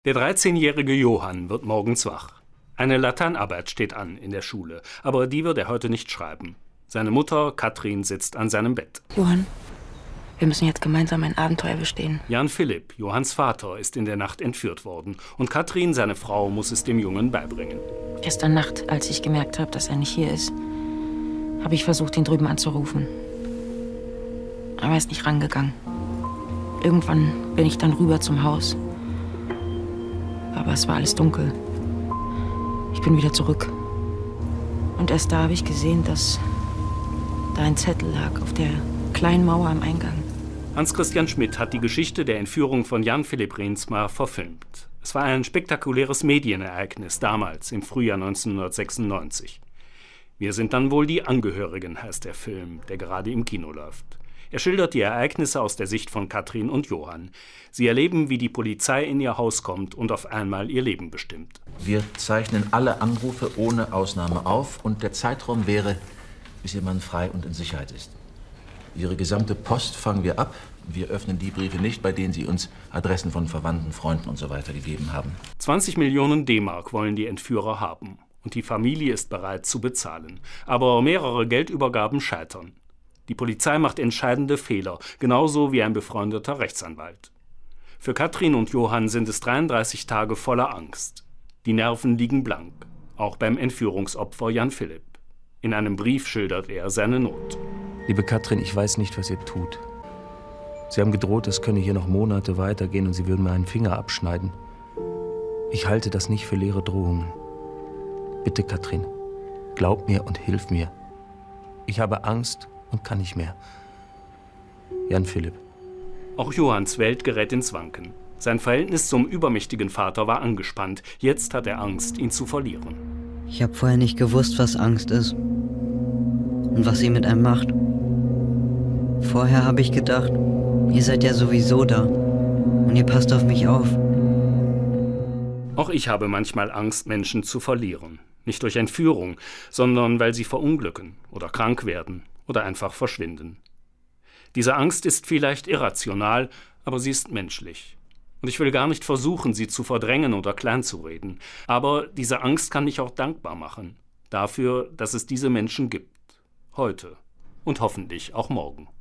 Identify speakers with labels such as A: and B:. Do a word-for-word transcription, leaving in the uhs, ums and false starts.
A: Der dreizehnjährige Johann wird morgens wach. Eine Lateinarbeit steht an in der Schule, aber die wird er heute nicht schreiben. Seine Mutter, Katrin, sitzt an seinem Bett.
B: Johann, wir müssen jetzt gemeinsam ein Abenteuer bestehen.
A: Jan Philipp, Johanns Vater, ist in der Nacht entführt worden. Und Katrin, seine Frau, muss es dem Jungen beibringen.
B: Gestern Nacht, als ich gemerkt habe, dass er nicht hier ist, habe ich versucht, ihn drüben anzurufen. Aber er ist nicht rangegangen. Irgendwann bin ich dann rüber zum Haus. Aber es war alles dunkel. Ich bin wieder zurück. Und erst da habe ich gesehen, dass da ein Zettel lag auf der kleinen Mauer am Eingang.
A: Hans-Christian Schmidt hat die Geschichte der Entführung von Jan Philipp Reensma verfilmt. Es war ein spektakuläres Medienereignis damals, im Frühjahr neunzehnhundertsechsundneunzig. Wir sind dann wohl die Angehörigen, heißt der Film, der gerade im Kino läuft. Er schildert die Ereignisse aus der Sicht von Katrin und Johann. Sie erleben, wie die Polizei in ihr Haus kommt und auf einmal ihr Leben bestimmt.
C: Wir zeichnen alle Anrufe ohne Ausnahme auf und der Zeitraum wäre, bis Ihr Mann frei und in Sicherheit ist. Ihre gesamte Post fangen wir ab. Wir öffnen die Briefe nicht, bei denen Sie uns Adressen von Verwandten, Freunden und so weiter gegeben haben.
A: zwanzig Millionen D-Mark wollen die Entführer haben. Und die Familie ist bereit zu bezahlen. Aber mehrere Geldübergaben scheitern. Die Polizei macht entscheidende Fehler, genauso wie ein befreundeter Rechtsanwalt. Für Katrin und Johann sind es dreiunddreißig Tage voller Angst. Die Nerven liegen blank, auch beim Entführungsopfer Jan Philipp. In einem Brief schildert er seine Not.
D: Liebe Katrin, ich weiß nicht, was ihr tut. Sie haben gedroht, es könne hier noch Monate weitergehen und Sie würden mir einen Finger abschneiden. Ich halte das nicht für leere Drohungen. Bitte, Katrin, glaub mir und hilf mir. Ich habe Angst und kann nicht mehr. Jan Philipp.
A: Auch Johanns Welt gerät ins Wanken. Sein Verhältnis zum übermächtigen Vater war angespannt. Jetzt hat er Angst, ihn zu verlieren.
E: Ich habe vorher nicht gewusst, was Angst ist und was sie mit einem macht. Vorher habe ich gedacht, ihr seid ja sowieso da und ihr passt auf mich auf.
A: Auch ich habe manchmal Angst, Menschen zu verlieren. Nicht durch Entführung, sondern weil sie verunglücken oder krank werden oder einfach verschwinden. Diese Angst ist vielleicht irrational, aber sie ist menschlich. Und ich will gar nicht versuchen, sie zu verdrängen oder kleinzureden. Aber diese Angst kann mich auch dankbar machen. Dafür, dass es diese Menschen gibt. Heute und hoffentlich auch morgen.